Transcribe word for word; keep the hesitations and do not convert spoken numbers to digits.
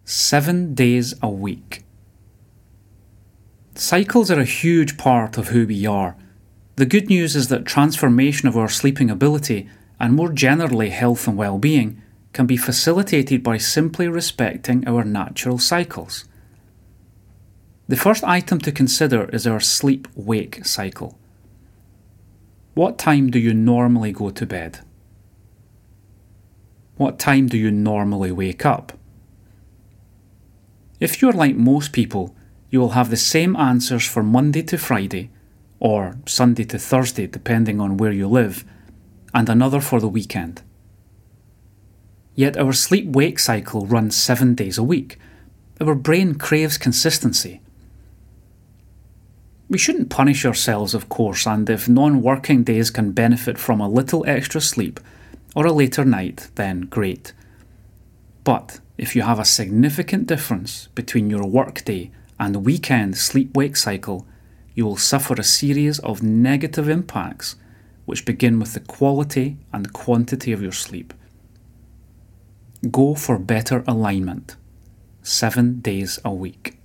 Seven days a week. Cycles are a huge part of who we are. The good news is that transformation of our sleeping ability, and more generally health and well-being, can be facilitated by simply respecting our natural cycles. The first item to consider is our sleep-wake cycle. What time do you normally go to bed? What time do you normally wake up? If you're like most people, you will have the same answers for Monday to Friday, or Sunday to Thursday depending on where you live, and another for the weekend. Yet our sleep-wake cycle runs seven days a week. Our brain craves consistency. We shouldn't punish ourselves, of course, and if non-working days can benefit from a little extra sleep or a later night, then great. But if you have a significant difference between your workday and weekend sleep-wake cycle, you will suffer a series of negative impacts which begin with the quality and quantity of your sleep. Go for better alignment. Seven days a week.